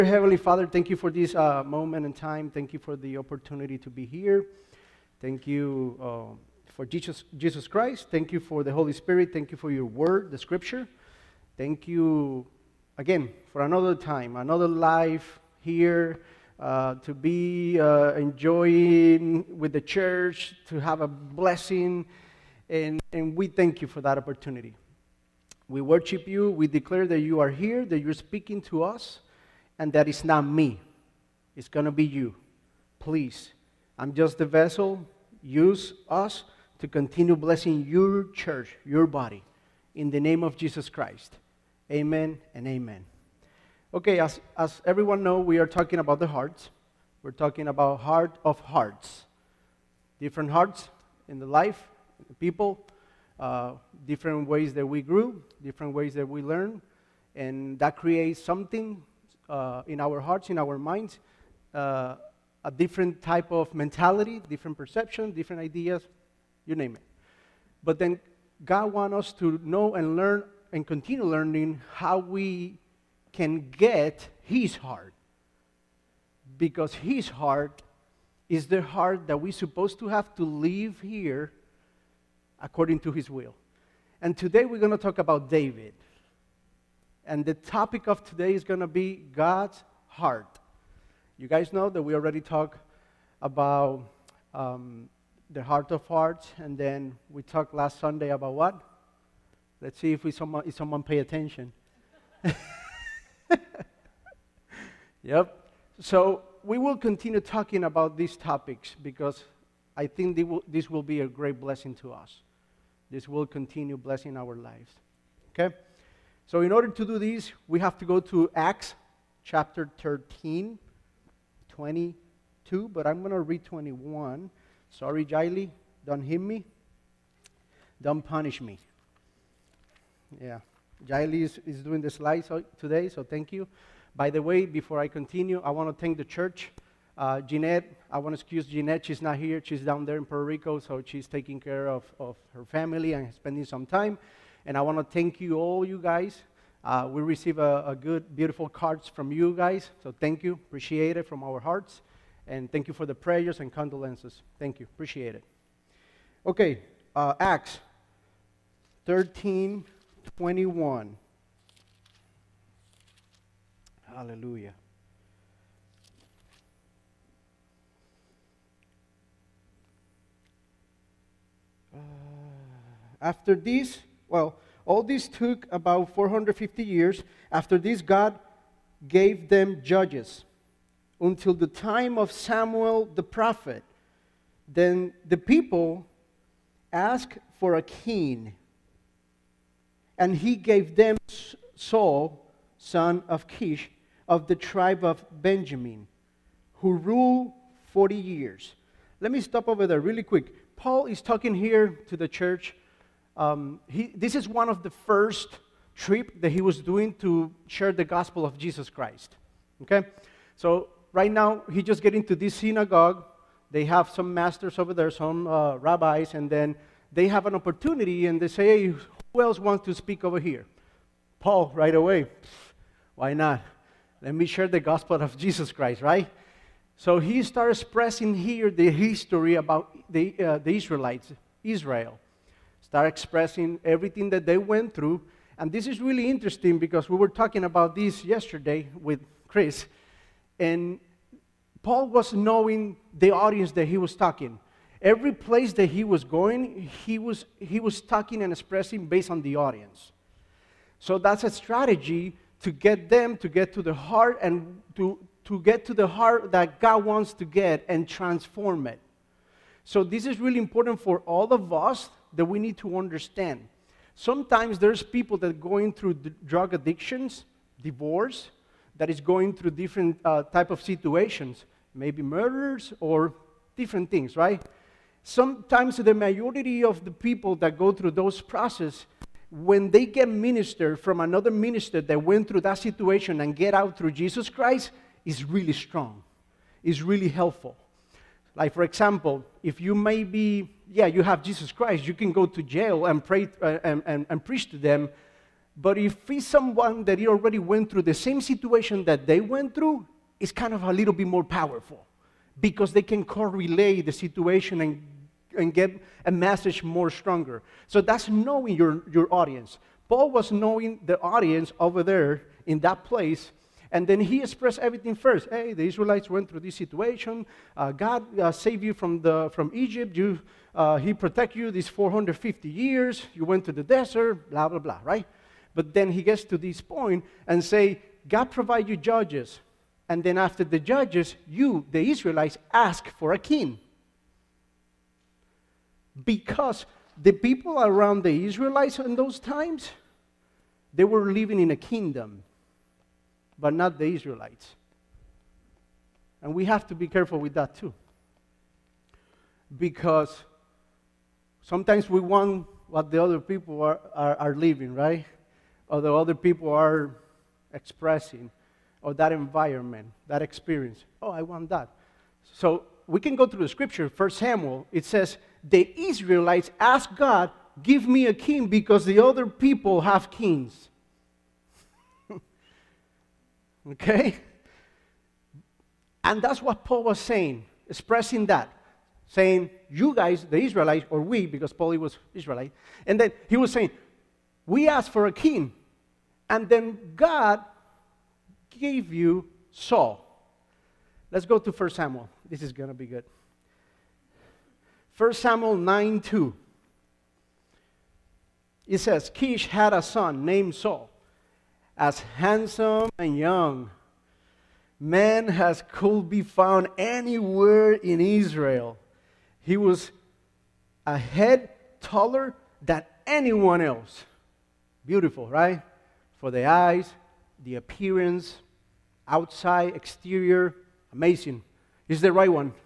Dear Heavenly Father, thank you for this moment in time. Thank you for the opportunity to be here. Thank you for Jesus Christ. Thank you for the Holy Spirit. Thank you for your word, the scripture. Thank you again for another time, another life here to be enjoying with the church, to have a blessing. And we thank you for that opportunity. We worship you. We declare that you are here, that you're speaking to us, and that it's not me. It's going to be you. Please, I'm just the vessel. Use us to continue blessing your church, your body, in the name of Jesus Christ. Amen and amen. Okay, as everyone knows, we are talking about the hearts. We're talking about heart of hearts. Different hearts in the life, in the people, different ways that we grew, different ways that we learn, and that creates something in our hearts, in our minds, a different type of mentality, different perception, different ideas, you name it. But then God wants us to know and learn and continue learning how we can get His heart. Because His heart is the heart that we're supposed to have to live here according to His will. And today we're going to talk about David. And the topic of today is going to be God's heart. You guys know that we already talked about the heart of hearts, and then we talked last Sunday about what? Let's see if someone pay attention. Yep. So we will continue talking about these topics because I think this will be a great blessing to us. This will continue blessing our lives. Okay? So in order to do this, we have to go to Acts chapter 13, 22, but I'm going to read 21. Sorry, Jaili, don't hit me. Don't punish me. Yeah, Jaili is doing the slides today, so thank you. By the way, before I continue, I want to thank the church. Jeanette, I want to excuse Jeanette. She's not here. She's down there in Puerto Rico, so she's taking care of her family and spending some time. And I want to thank you, all you guys. We receive a good, beautiful cards from you guys. So thank you. Appreciate it from our hearts. And thank you for the prayers and condolences. Thank you. Appreciate it. Okay, Acts 13:21. Hallelujah. After this, all this took about 450 years. After this, God gave them judges until the time of Samuel the prophet. Then the people asked for a king, and he gave them Saul, son of Kish, of the tribe of Benjamin, who ruled 40 years. Let me stop over there really quick. Paul is talking here to the church. This is one of the first trips that he was doing to share the gospel of Jesus Christ. Okay? So right now, he just get into this synagogue. They have some masters over there, some rabbis, and then they have an opportunity, and they say, hey, who else wants to speak over here? Paul, right away. Why not? Let me share the gospel of Jesus Christ, right? So he starts expressing here the history about the Israelites, Israel. Start expressing everything that they went through. And this is really interesting because we were talking about this yesterday with Chris. And Paul was knowing the audience that he was talking. Every place that he was going, he was talking and expressing based on the audience. So that's a strategy to get them to get to the heart and to get to the heart that God wants to get and transform it. So this is really important for all of us that we need to understand. Sometimes there's people that are going through drug addictions, divorce, that is going through different type of situations, maybe murders or different things, right? Sometimes the majority of the people that go through those processes, when they get ministered from another minister that went through that situation and get out through Jesus Christ, is really strong, is really helpful. Like, for example, if you you have Jesus Christ, you can go to jail and pray and preach to them But if it's someone that he already went through the same situation that they went through, it's kind of a little bit more powerful because they can correlate the situation and get a message more stronger. So that's knowing your audience. Paul was knowing the audience over there in that place, and then he expressed everything first. Hey, the Israelites went through this situation. God saved you from Egypt. He protected you these 450 years. You went to the desert, blah, blah, blah, right? But then he gets to this point and say, God provide you judges. And then after the judges, you, the Israelites, ask for a king. Because the people around the Israelites in those times, they were living in a kingdom, but not the Israelites. And we have to be careful with that too. Because sometimes we want what the other people are living, right? Or the other people are expressing, or that environment, that experience. Oh, I want that. So we can go through the scripture. 1 Samuel, it says, the Israelites asked God, give me a king because the other people have kings. Okay? And that's what Paul was saying, expressing that. Saying, you guys, the Israelites, or we, because Paul was Israelite, and then he was saying, we asked for a king, and then God gave you Saul. Let's go to 1 Samuel. This is going to be good. 1 Samuel 9:2. It says, Kish had a son named Saul, as handsome and young, man as could be found anywhere in Israel. He was a head taller than anyone else. Beautiful, right? For the eyes, the appearance, outside, exterior, amazing. Is the right one.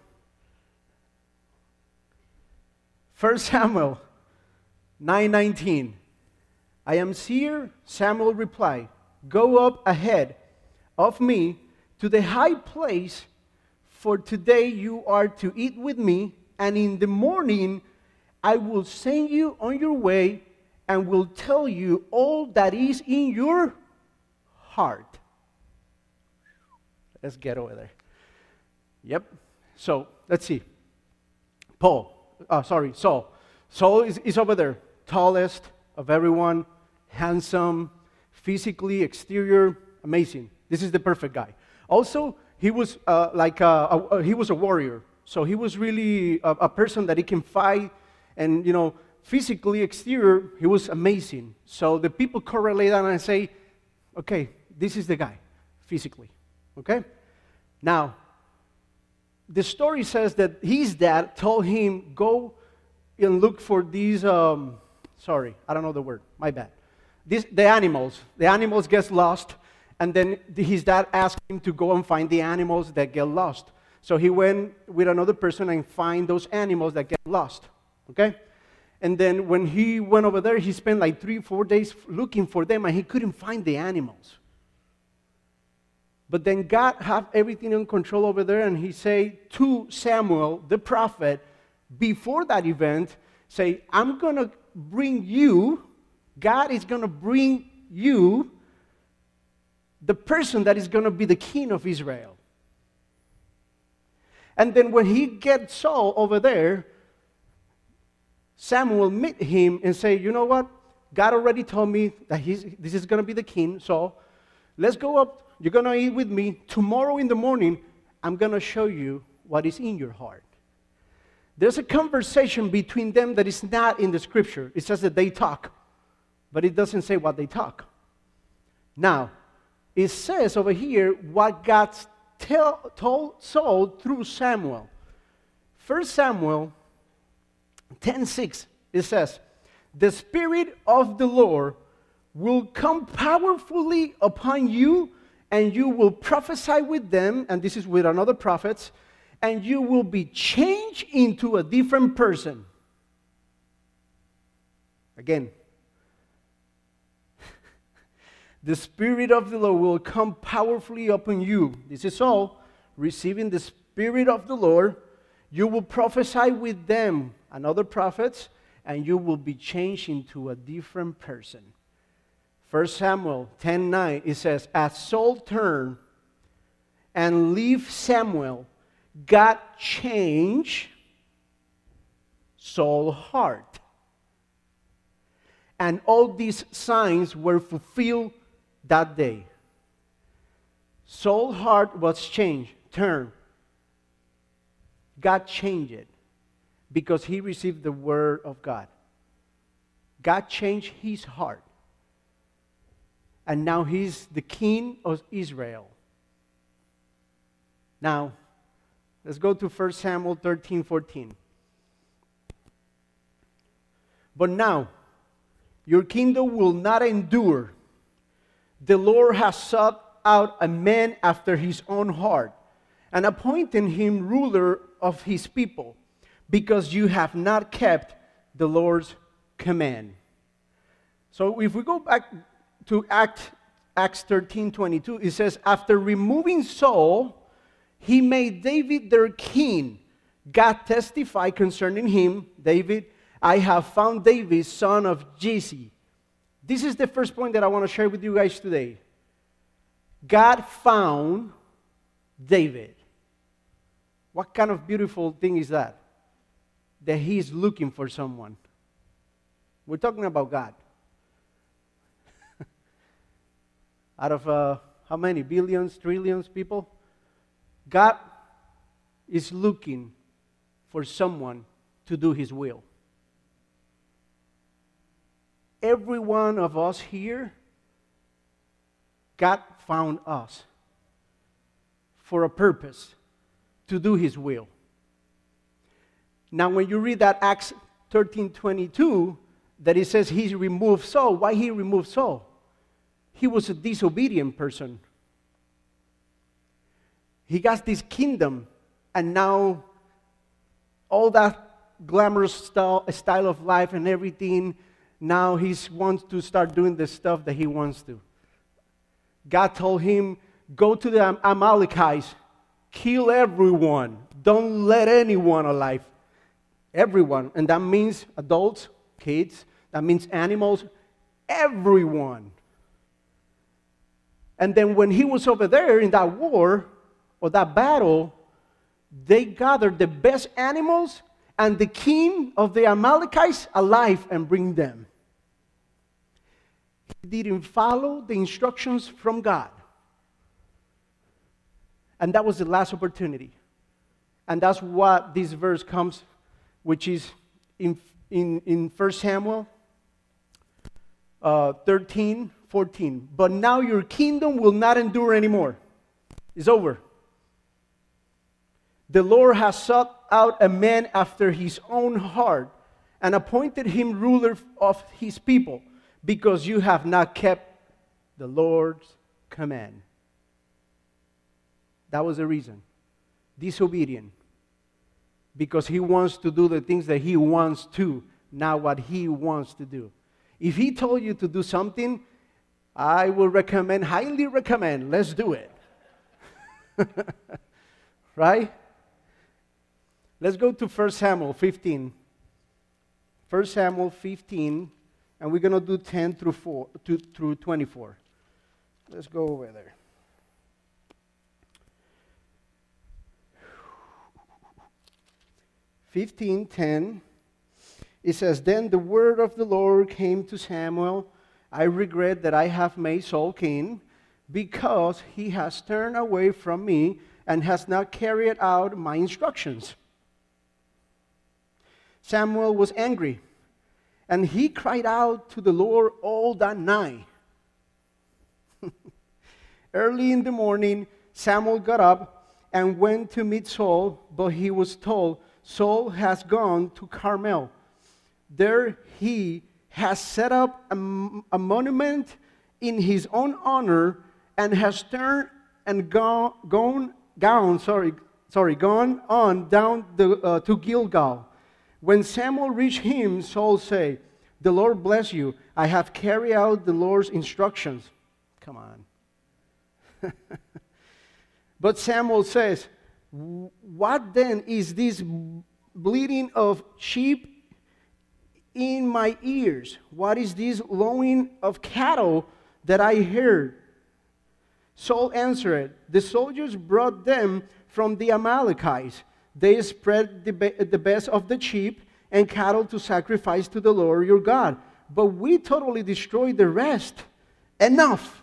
1 Samuel 9:19. I am seer, Samuel replied. Go up ahead of me to the high place, for today you are to eat with me, and in the morning I will send you on your way and will tell you all that is in your heart. Let's get over there. Yep. So, let's see. Saul. Saul is over there. Tallest of everyone, handsome, physically, exterior, amazing. This is the perfect guy. Also, he was he was a warrior. So he was really a person that he can fight, and physically, exterior, he was amazing. So the people correlate that and say, okay, this is the guy, physically. Okay? Now, the story says that his dad told him, go and look for these, sorry, I don't know the word, my bad. The animals. The animals get lost, and then his dad asked him to go and find the animals that get lost. So he went with another person and find those animals that get lost. Okay? And then when he went over there, he spent like 3-4 days looking for them, and he couldn't find the animals. But then God had everything in control over there, and he said to Samuel, the prophet, before that event, say, I'm going to bring you, God is going to bring you the person that is going to be the king of Israel. And then when he gets Saul over there, Samuel meet him and say, you know what? God already told me that this is going to be the king, so let's go up. You're going to eat with me. Tomorrow in the morning, I'm going to show you what is in your heart. There's a conversation between them that is not in the scripture. It says that they talk, but it doesn't say what they talk. Now, it says over here what God told Saul through Samuel. 1 Samuel 10:6, it says, the Spirit of the Lord will come powerfully upon you, and you will prophesy with them, and this is with another prophets, and you will be changed into a different person. Again, the Spirit of the Lord will come powerfully upon you. This is all, receiving the Spirit of the Lord. You will prophesy with them and other prophets, and you will be changed into a different person. 1 Samuel 10:9, it says, as Saul turned and left Samuel, God changed Saul's heart. And all these signs were fulfilled that day. Saul's heart was changed, turned. God changed it because he received the word of God. God changed his heart. And now he's the king of Israel. Now, let's go to 1 Samuel 13:14. But now, your kingdom will not endure. The Lord has sought out a man after his own heart, and appointed him ruler of his people, because you have not kept the Lord's command. So if we go back to Acts 13:22, it says, after removing Saul, he made David their king. God testified concerning him, David, I have found David, son of Jesse. This is the first point that I want to share with you guys today. God found David. What kind of beautiful thing is that? That he is looking for someone. We're talking about God. Out of how many? Billions, trillions people? God is looking for someone to do his will. Every one of us here, God found us for a purpose, to do his will. Now, when you read that Acts 13:22, that it says he removed Saul, why he removed Saul? He was a disobedient person. He got this kingdom, and now all that glamorous style of life and everything, now he wants to start doing the stuff that he wants to. God told him, go to the Amalekites, kill everyone, don't let anyone alive. Everyone, and that means adults, kids, that means animals, everyone. And then when he was over there in that war, or that battle, they gathered the best animals and the king of the Amalekites alive and bring them. He didn't follow the instructions from God. And that was the last opportunity. And that's what this verse comes, which is in 1 Samuel 13:14. But now your kingdom will not endure anymore. It's over. The Lord has sought out a man after his own heart and appointed him ruler of his people, because you have not kept the Lord's command. That was the reason. Disobedient. Because he wants to do the things that he wants to, not what he wants to do. If he told you to do something, I will highly recommend, let's do it. Right? Let's go to 1 Samuel 15. 1 Samuel 15, and we're going to do 10 through 24. Let's go over there. (15:10). It says, then the word of the Lord came to Samuel, I regret that I have made Saul king, because he has turned away from me and has not carried out my instructions. Samuel was angry, and he cried out to the Lord all that night. Early in the morning, Samuel got up and went to meet Saul, but he was told, Saul has gone to Carmel. There he has set up a monument in his own honor, and has turned and gone on down to Gilgal. When Samuel reached him, Saul said, the Lord bless you. I have carried out the Lord's instructions. Come on. But Samuel says, what then is this bleating of sheep in my ears? What is this lowing of cattle that I heard? Saul answered, the soldiers brought them from the Amalekites. They spread the best of the sheep and cattle to sacrifice to the Lord your God. But we totally destroyed the rest. Enough.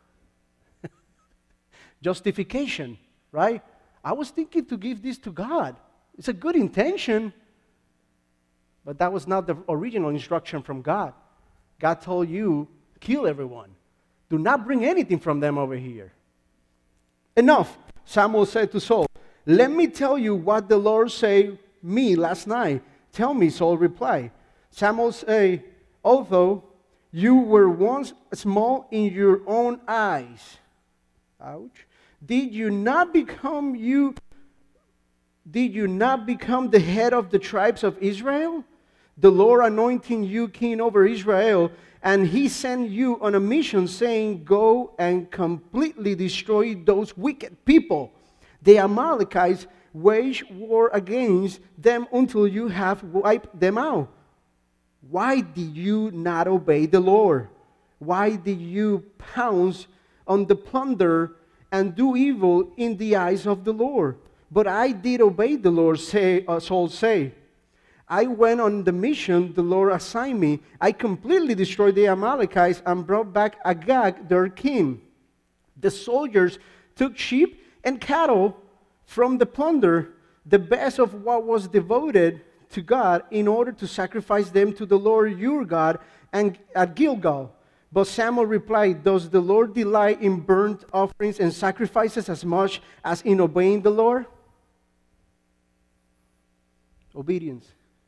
Justification, right? I was thinking to give this to God. It's a good intention. But that was not the original instruction from God. God told you, kill everyone. Do not bring anything from them over here. Enough, Samuel said to Saul. Let me tell you what the Lord said me last night. Tell me, Saul replied. Samuel said, although you were once small in your own eyes, ouch, did you not become the head of the tribes of Israel? The Lord anointing you king over Israel, and he sent you on a mission saying, go and completely destroy those wicked people. The Amalekites wage war against them until you have wiped them out. Why did you not obey the Lord? Why did you pounce on the plunder and do evil in the eyes of the Lord? But I did obey the Lord, Saul said. I went on the mission the Lord assigned me. I completely destroyed the Amalekites and brought back Agag, their king. The soldiers took sheep and cattle from the plunder, the best of what was devoted to God, in order to sacrifice them to the Lord your God and at Gilgal. But Samuel replied, does the Lord delight in burnt offerings and sacrifices as much as in obeying the Lord? Obedience.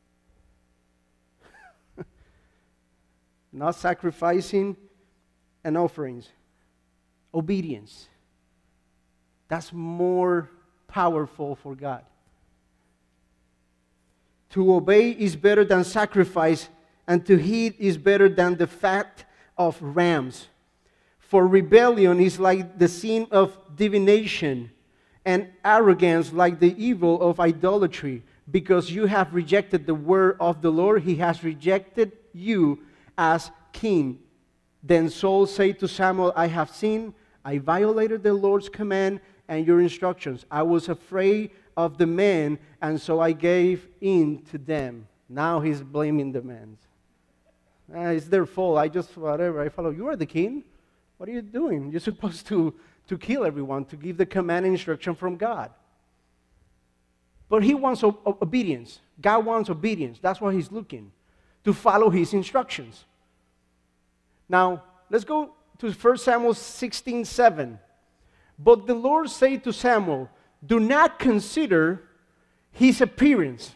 Not sacrificing and offerings. Obedience. That's more powerful for God. To obey is better than sacrifice, and to heed is better than the fat of rams. For rebellion is like the sin of divination, and arrogance like the evil of idolatry. Because you have rejected the word of the Lord, he has rejected you as king. Then Saul said to Samuel, I have sinned. I violated the Lord's command and your instructions. I was afraid of the men, and so I gave in to them. Now he's blaming the men. It's their fault. I follow. You are the king. What are you doing? You're supposed to kill everyone, to give the command and instruction from God. But he wants obedience. God wants obedience. That's why he's looking, to follow his instructions. Now, let's go to 1 Samuel 16:7. But the Lord said to Samuel, do not consider his appearance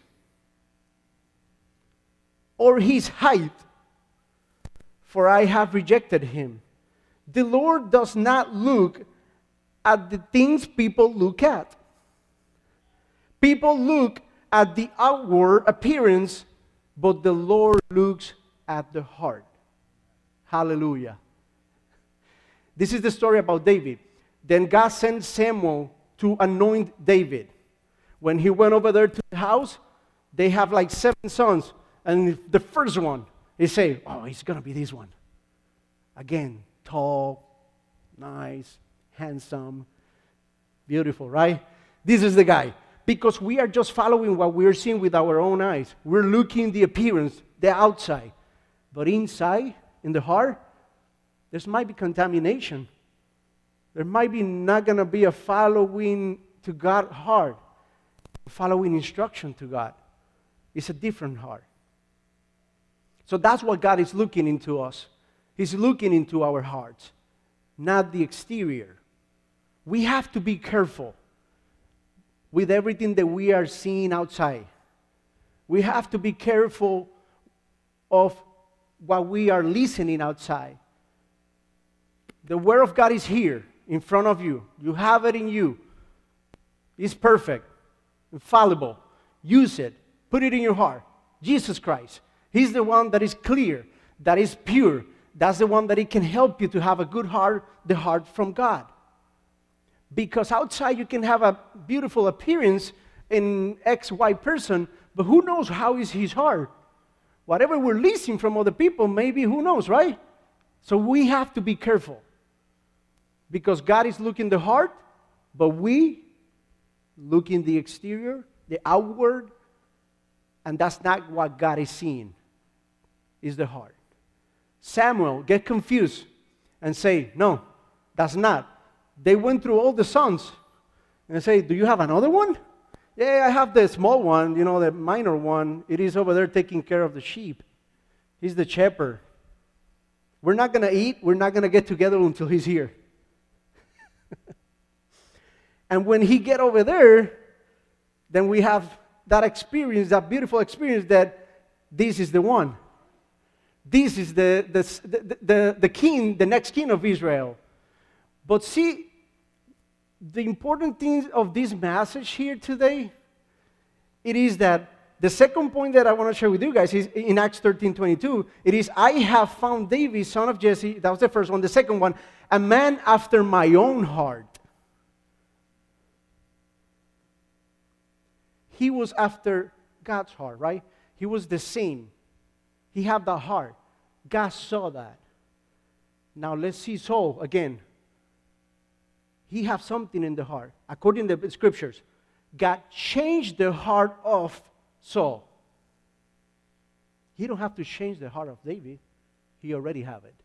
or his height, for I have rejected him. The Lord does not look at the things people look at. People look at the outward appearance, but the Lord looks at the heart. Hallelujah. This is the story about David. Then God sent Samuel to anoint David. When he went over there to the house, they have like 7 sons. And the first one, they say, oh, he's going to be this one. Again, tall, nice, handsome, beautiful, right? This is the guy. Because we are just following what we're seeing with our own eyes. We're looking the appearance, the outside. But inside, in the heart, there might be contamination. There might be not going to be a following to God's heart. Following instruction to God. It's a different heart. So that's what God is looking into us. He's looking into our hearts, not the exterior. We have to be careful with everything that we are seeing outside. We have to be careful of what we are listening outside. The Word of God is here in front of you. You have it in you. It's perfect, infallible. Use it. Put it in your heart. Jesus Christ. He's the one that is clear, that is pure. That's the one that it can help you to have a good heart, the heart from God. Because outside you can have a beautiful appearance in XY person, but who knows how is his heart? Whatever we're listening from other people, maybe, who knows, right? So we have to be careful because God is looking the heart, but we look in the exterior, the outward, and that's not what God is seeing, is the heart. Samuel get confused and say, no, that's not. They went through all the sons and say, do you have another one? Yeah, I have the small one, the minor one. It is over there taking care of the sheep. He's the shepherd. We're not going to eat. We're not going to get together until he's here. And when he get over there, then we have that experience, that beautiful experience that this is the one. This is the king, the next king of Israel. But see, the important thing of this message here today, it is that the second point that I want to share with you guys is in Acts 13:22. It is, I have found David, son of Jesse. That was the first one. The second one, a man after my own heart. He was after God's heart, right? He was the same. He had the heart. God saw that. Now let's see Saul again. He had something in the heart. According to the scriptures, God changed the heart of Saul. He don't have to change the heart of David. He already have it.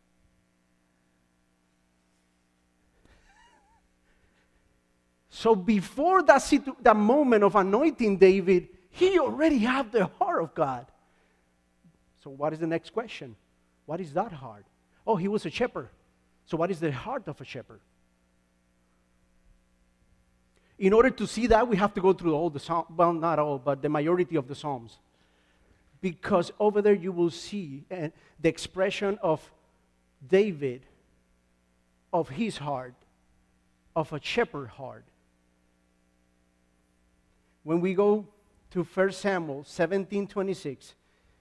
So before that moment of anointing David, he already had the heart of God. So what is the next question? What is that heart? Oh, he was a shepherd. So what is the heart of a shepherd? In order to see that, we have to go through all the Psalms, well, not all, but the majority of the Psalms. Because over there you will see the expression of David, of his heart, of a shepherd heart. When we go to 1 Samuel 17:26,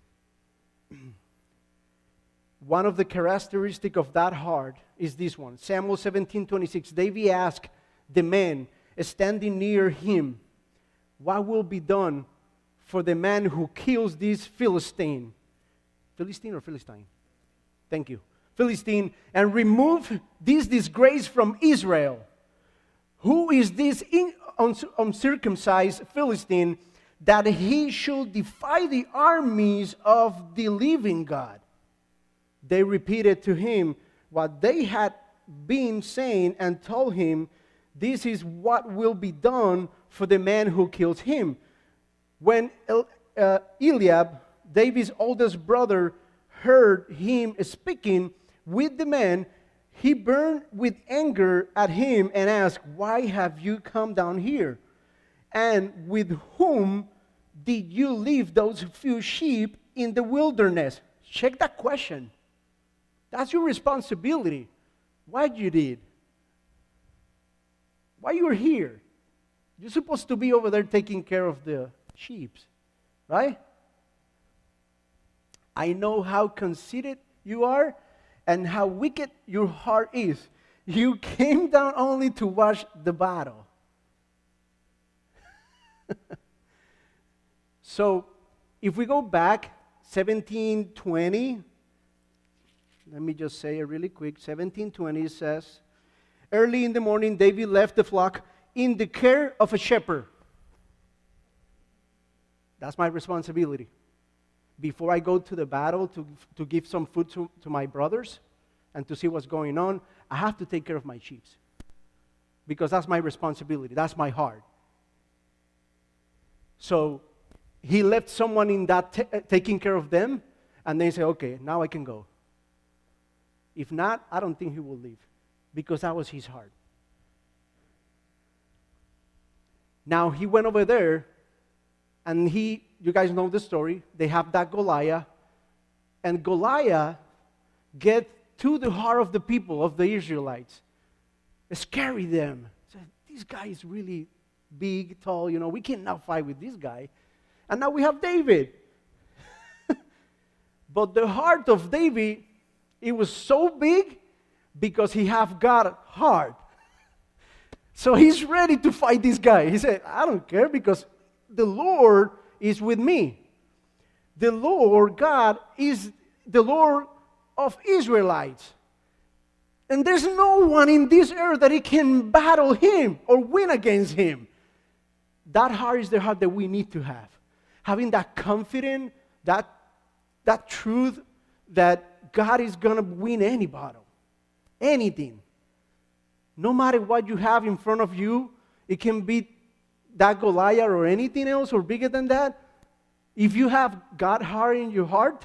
one of the characteristics of that heart is this one. Samuel 17:26, David asked the man standing near him, what will be done for the man who kills this Philistine? Philistine or Philistine? Thank you. Philistine, and remove this disgrace from Israel. Who is this uncircumcised Philistine that he should defy the armies of the living God? They repeated to him what they had been saying and told him, this is what will be done for the man who kills him. When Eliab, David's oldest brother, heard him speaking with the man, he burned with anger at him and asked, why have you come down here? And with whom did you leave those few sheep in the wilderness? Check that question. That's your responsibility. Why you did? Why you're here? You're supposed to be over there taking care of the sheep, right? I know how conceited you are and how wicked your heart is. You came down only to watch the battle. So, if we go back, 17:20, let me just say it really quick. 17:20 says, early in the morning, David left the flock in the care of a shepherd. That's my responsibility. Before I go to the battle to give some food to my brothers and to see what's going on, I have to take care of my sheep. Because that's my responsibility. That's my heart. So he left someone in that taking care of them, and they say, okay, now I can go. If not, I don't think he will leave, because that was his heart. Now he went over there, and you guys know the story, they have that Goliath, and Goliath get to the heart of the people, of the Israelites, scary them. Said, this guy is really big, tall, we cannot fight with this guy. And now we have David. But the heart of David, it was so big because he have God's heart. So he's ready to fight this guy. He said, I don't care because the Lord is with me. The Lord God is the Lord of Israelites. And there's no one in this earth that it can battle him or win against him. That heart is the heart that we need to have. Having that confidence, that truth that God is going to win any battle, anything. No matter what you have in front of you, it can be that Goliath or anything else or bigger than that. If you have God's heart in your heart,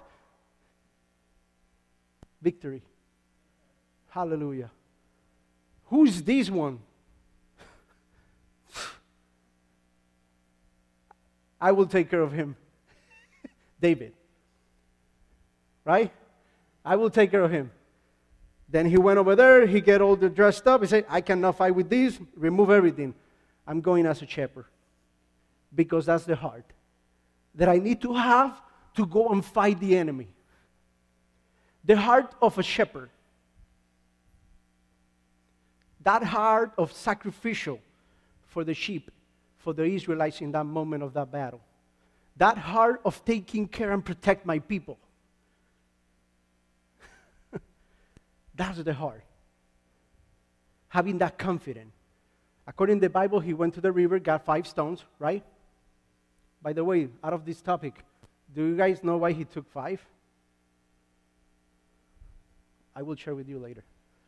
victory. Hallelujah. Who's this one? I will take care of him. David. Right? I will take care of him. Then he went over there. He get all dressed up. He said, I cannot fight with this. Remove everything. I'm going as a shepherd. Because that's the heart that I need to have to go and fight the enemy. The heart of a shepherd. That heart of sacrificial for the sheep, for the Israelites in that moment of that battle. That heart of taking care and protect my people. That's the heart. Having that confidence. According to the Bible, he went to the river, got 5 stones, right? By the way, out of this topic, do you guys know why he took 5? I will share with you later.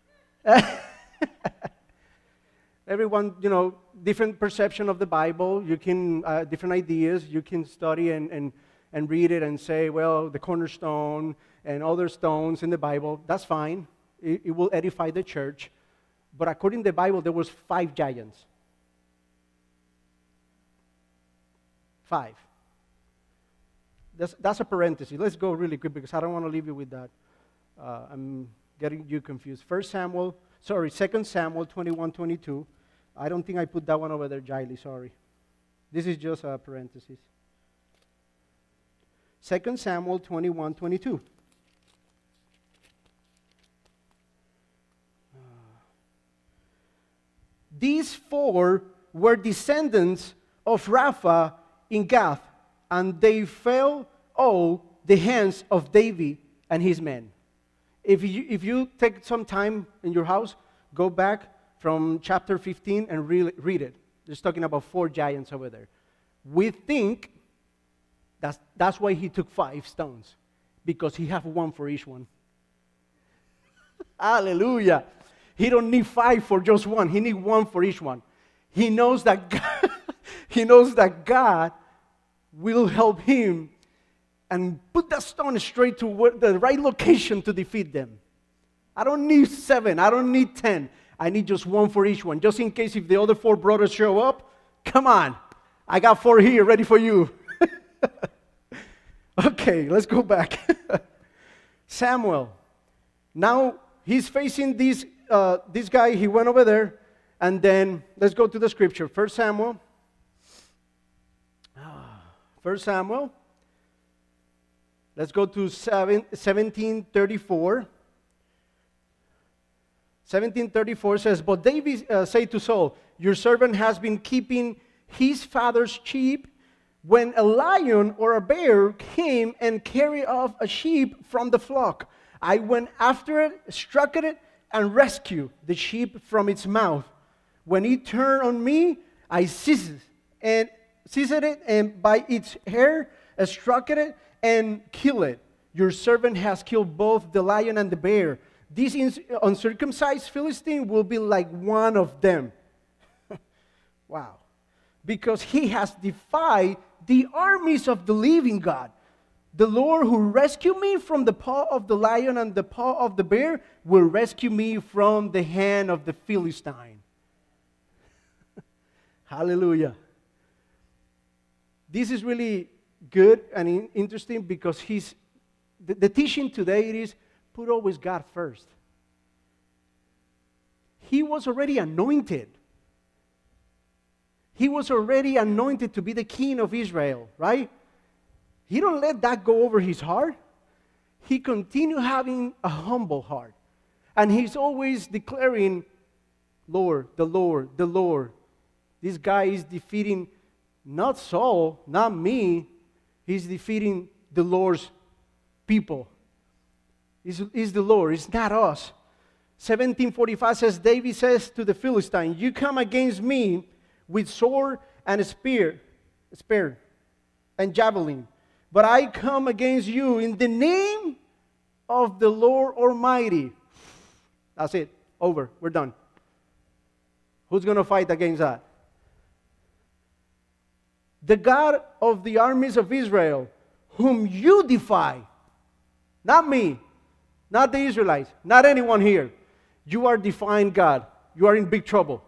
Everyone, different perception of the Bible. You can, different ideas. You can study and read it and say, well, the cornerstone and other stones in the Bible, that's fine. It will edify the church. But according to the Bible, there was 5 giants. 5. That's a parenthesis. Let's go really quick because I don't want to leave you with that. I'm getting you confused. 2 Samuel 21:22. I don't think I put that one over there, Jiley, sorry. This is just a parenthesis. 2 Samuel 21:22. These 4 were descendants of Rapha in Gath, and they fell all the hands of David and his men. If you take some time in your house, go back from chapter 15 and read it. There's talking about 4 giants over there. We think that's why he took 5 stones, because he have 1 for each one. Hallelujah. He don't need 5 for just one. He need 1 for each one. He knows that God will help him and put that stone straight to the right location to defeat them. I don't need 7. I don't need 10. I need just 1 for each one. Just in case if the other 4 brothers show up, come on. I got 4 here ready for you. Okay, let's go back. Samuel. Now he's facing this guy. He went over there. And then let's go to the scripture. 1 Samuel. 1 Samuel. Let's go to 17:34. 17:34 says, but David said to Saul, your servant has been keeping his father's sheep. When a lion or a bear came and carried off a sheep from the flock, I went after it, struck it, and rescued the sheep from its mouth. When it turned on me, I seized it, and by its hair struck it and killed it. Your servant has killed both the lion and the bear. This uncircumcised Philistine will be like one of them. Wow. Because he has defied the armies of the living God. The Lord who rescued me from the paw of the lion and the paw of the bear will rescue me from the hand of the Philistine. Hallelujah. This is really good and interesting because the teaching today is put always God first. He was already anointed. He was already anointed to be the king of Israel, right? He don't let that go over his heart. He continued having a humble heart. And he's always declaring, Lord, the Lord, the Lord. This guy is defeating not Saul, not me. He's defeating the Lord's people. It's the Lord. It's not us. 17:45 says, David says to the Philistine, you come against me with sword and spear and javelin, but I come against you in the name of the Lord Almighty. That's it. Over. We're done. Who's going to fight against that? The God of the armies of Israel, whom you defy. Not me. Not the Israelites. Not anyone here. You are defying God. You are in big trouble.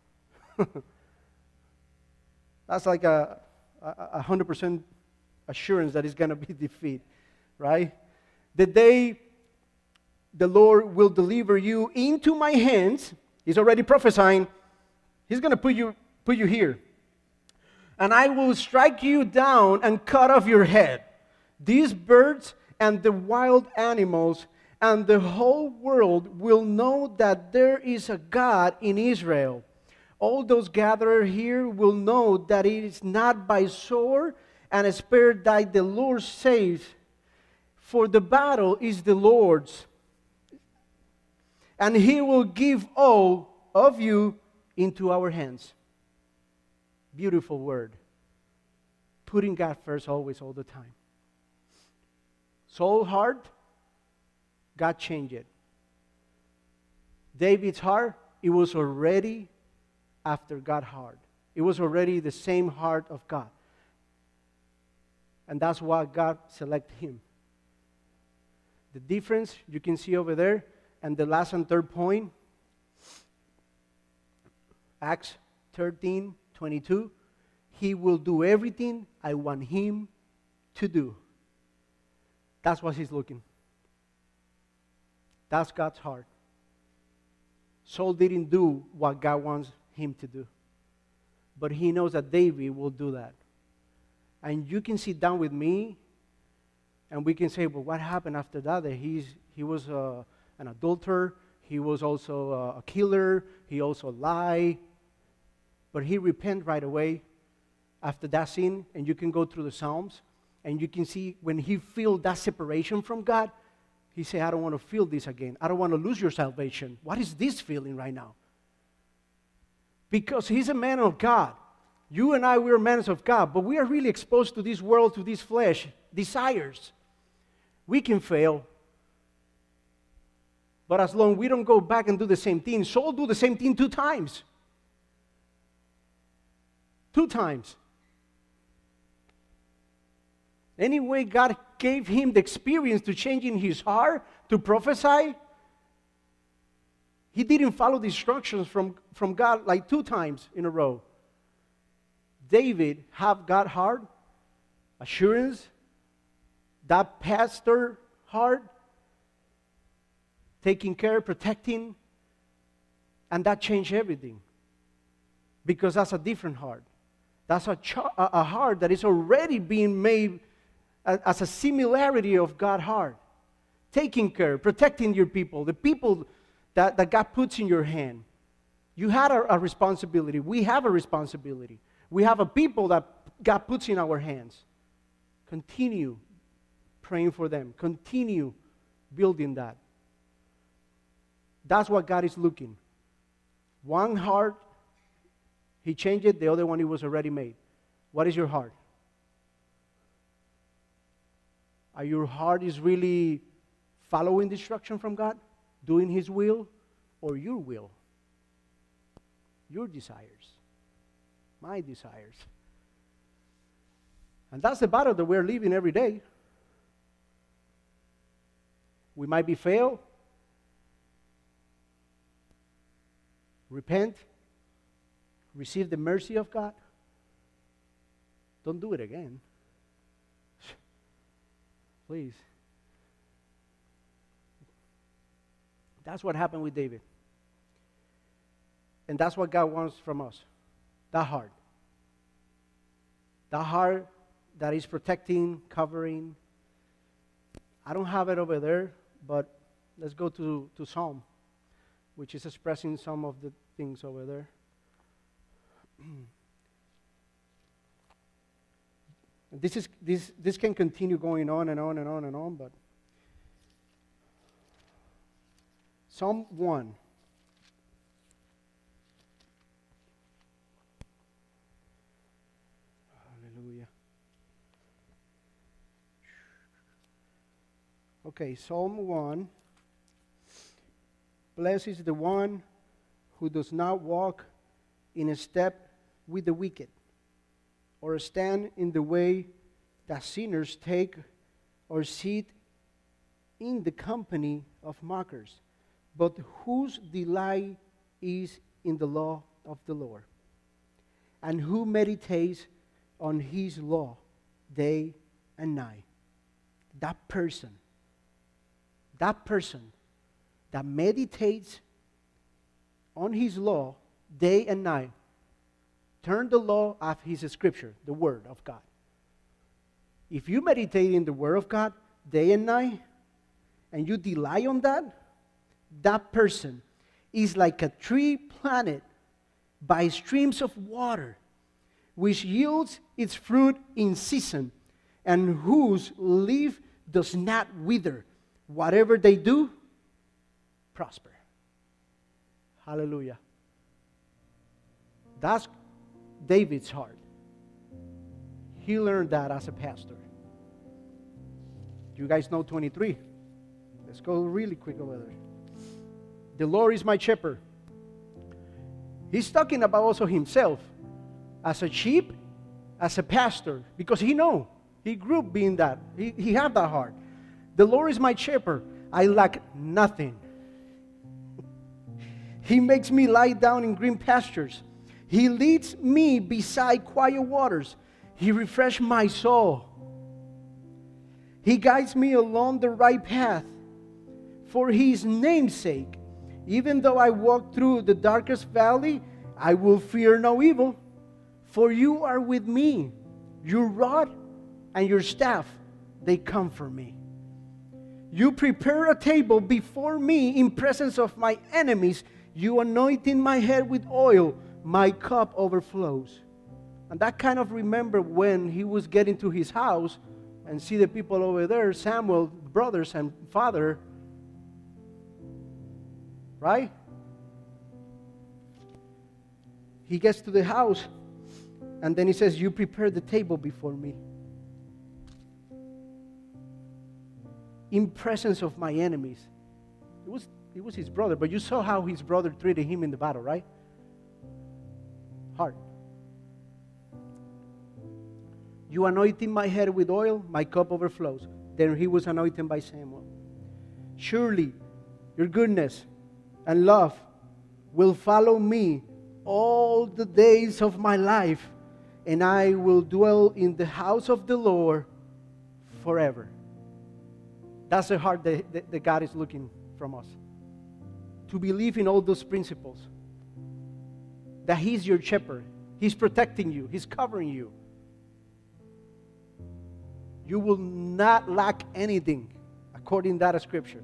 That's like a 100% assurance that it's going to be defeat. Right? The day the Lord will deliver you into my hands, he's already prophesying, he's going to put you here. And I will strike you down and cut off your head. These birds and the wild animals and the whole world will know that there is a God in Israel. All those gathered here will know that it is not by sword and a spear that the Lord saves, for the battle is the Lord's, and he will give all of you into our hands. Beautiful word. Putting God first always, all the time. Saul's heart, God changed it. David's heart, it was already after God's heart. It was already the same heart of God. And that's why God selected him. The difference you can see over there. And the last and third point, Acts 13:22, he will do everything I want him to do. That's what he's looking. That's God's heart. Saul didn't do what God wants him to do. But he knows that David will do that. And you can sit down with me and we can say, well, what happened after that? That he was an adulterer, he was also a killer, he also lied. But he repented right away after that sin, and you can go through the Psalms, and you can see when he felt that separation from God, he said, I don't want to feel this again. I don't want to lose your salvation. What is this feeling right now? Because he's a man of God. You and I, we're men of God, but we are really exposed to this world, to this flesh, desires. We can fail. But as long as we don't go back and do the same thing, Saul do the same thing 2 times. 2 times. Anyway, God gave him the experience to changing his heart, to prophesy. He didn't follow the instructions from God like 2 times in a row. David have God's heart, assurance, that pastor heart, taking care, protecting, and that changed everything. Because that's a different heart. That's a heart that is already being made as a similarity of God's heart. Taking care, protecting your people, the people that God puts in your hand. You had a responsibility. We have a responsibility. We have a people that God puts in our hands. Continue praying for them. Continue building that. That's what God is looking. One heart, he changed it. The other one, it was already made. What is your heart? Are your heart is really following the instruction from God? Doing his will? Or your will? Your desires. My desires. And that's the battle that we're living every day. We might be failed. Repent. Receive the mercy of God. Don't do it again. Please. That's what happened with David. And that's what God wants from us. That heart. That heart that is protecting, covering. I don't have it over there, but let's go to Psalm, which is expressing some of the things over there. This can continue going on and on and on and on, but Psalm 1. Hallelujah. Okay, Psalm 1. Blessed is the one who does not walk in a step with the wicked, or stand in the way that sinners take, or sit in the company of mockers, but whose delight is in the law of the Lord, and who meditates on his law day and night. That person that meditates on his law day and night, turn the law of his scripture, the word of God. If you meditate in the word of God day and night, and you rely on that, that person is like a tree planted by streams of water, which yields its fruit in season, and whose leaf does not wither. Whatever they do, prosper. Hallelujah. That's David's heart. He learned that as a pastor. You guys know 23. Let's go really quick over there. The Lord is my shepherd. He's talking about also himself as a sheep, as a pastor, because he grew up being that. He had that heart. The Lord is my shepherd. I lack nothing. He makes me lie down in green pastures. He leads me beside quiet waters. He refreshes my soul. He guides me along the right path for his name's sake. Even though I walk through the darkest valley, I will fear no evil, for you are with me. Your rod and your staff, they comfort me. You prepare a table before me in presence of my enemies. You anointing my head with oil. My cup overflows. And that kind of remember when he was getting to his house and see the people over there, Samuel, brothers and father, right? He gets to the house and then he says, you prepare the table before me in presence of my enemies. It was his brother, but you saw how his brother treated him in the battle, right? Hard. You anointing my head with oil, my cup overflows. Then he was anointed by Samuel. Surely your goodness and love will follow me all the days of my life, and I will dwell in the house of the Lord forever. That's the heart that God is looking from us. To believe in all those principles. That he's your shepherd. He's protecting you. He's covering you. You will not lack anything according to that scripture.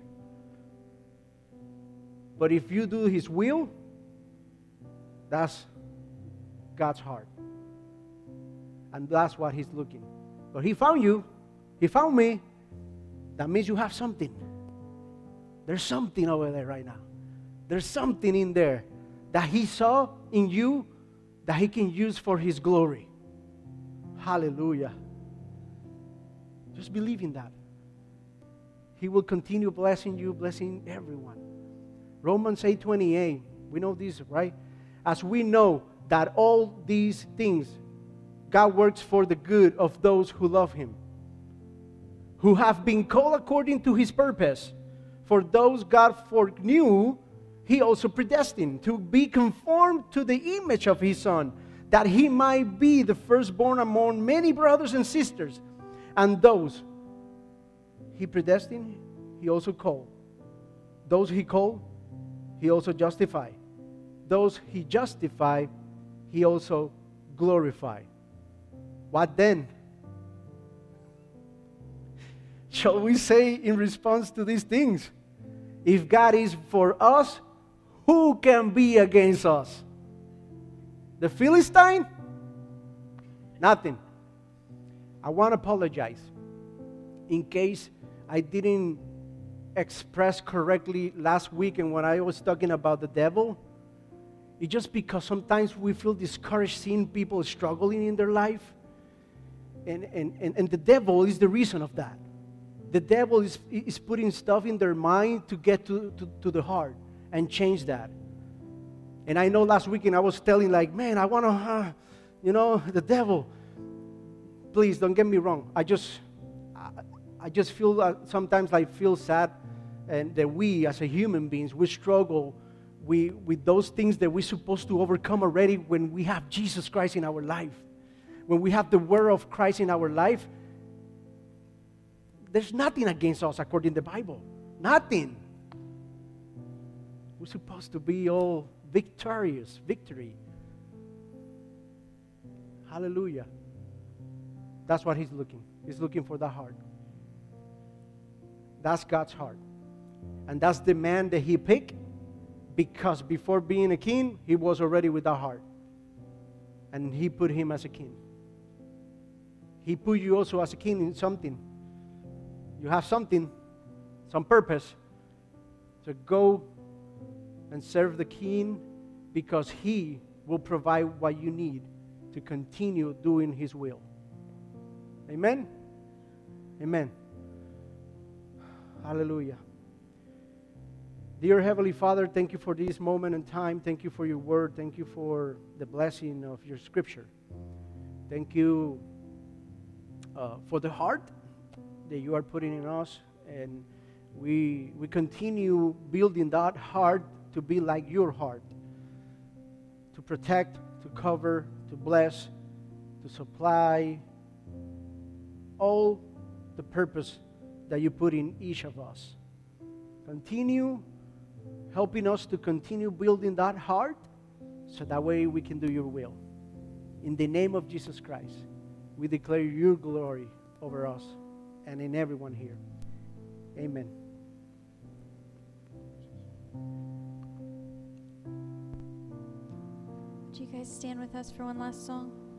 But if you do his will, that's God's heart. And that's what he's looking. But he found you. He found me. That means you have something. There's something over there right now. There's something in there that he saw in you that he can use for his glory. Hallelujah. Just believe in that. He will continue blessing you, blessing everyone. Romans 8:28. We know this, right? As we know that all these things, God works for the good of those who love him, who have been called according to his purpose. For those God foreknew, he also predestined to be conformed to the image of his Son, that he might be the firstborn among many brothers and sisters. And those he predestined, he also called. Those he called, he also justified. Those he justified, he also glorified. What then shall we say in response to these things? If God is for us, who can be against us? The Philistine? Nothing. I want to apologize in case I didn't expressed correctly last week and when I was talking about the devil. It's just because sometimes we feel discouraged seeing people struggling in their life. And the devil is the reason of that. The devil is putting stuff in their mind to get to the heart and change that. And I know last weekend I was telling like, man, I want to, the devil. Please don't get me wrong. I just feel sometimes I feel sad, and that we as a human beings, we struggle with those things that we're supposed to overcome already when we have Jesus Christ in our life. When we have the word of Christ in our life, there's nothing against us according to the Bible. Nothing. We're supposed to be all victory. Hallelujah. That's what he's looking. He's looking for the heart. That's God's heart. And that's the man that he picked, because before being a king, he was already with the heart. And he put him as a king. He put you also as a king in something. You have something, some purpose to go and serve the king, because he will provide what you need to continue doing his will. Amen? Amen. Hallelujah. Dear Heavenly Father, thank you for this moment in time. Thank you for your word. Thank you for the blessing of your scripture. Thank you for the heart that you are putting in us, and we continue building that heart to be like your heart, to protect, to cover, to bless, to supply all the purpose that you put in each of us. Continue helping us to continue building that heart, so that way we can do your will. In the name of Jesus Christ, we declare your glory over us and in everyone here. Amen. Would you guys stand with us for one last song?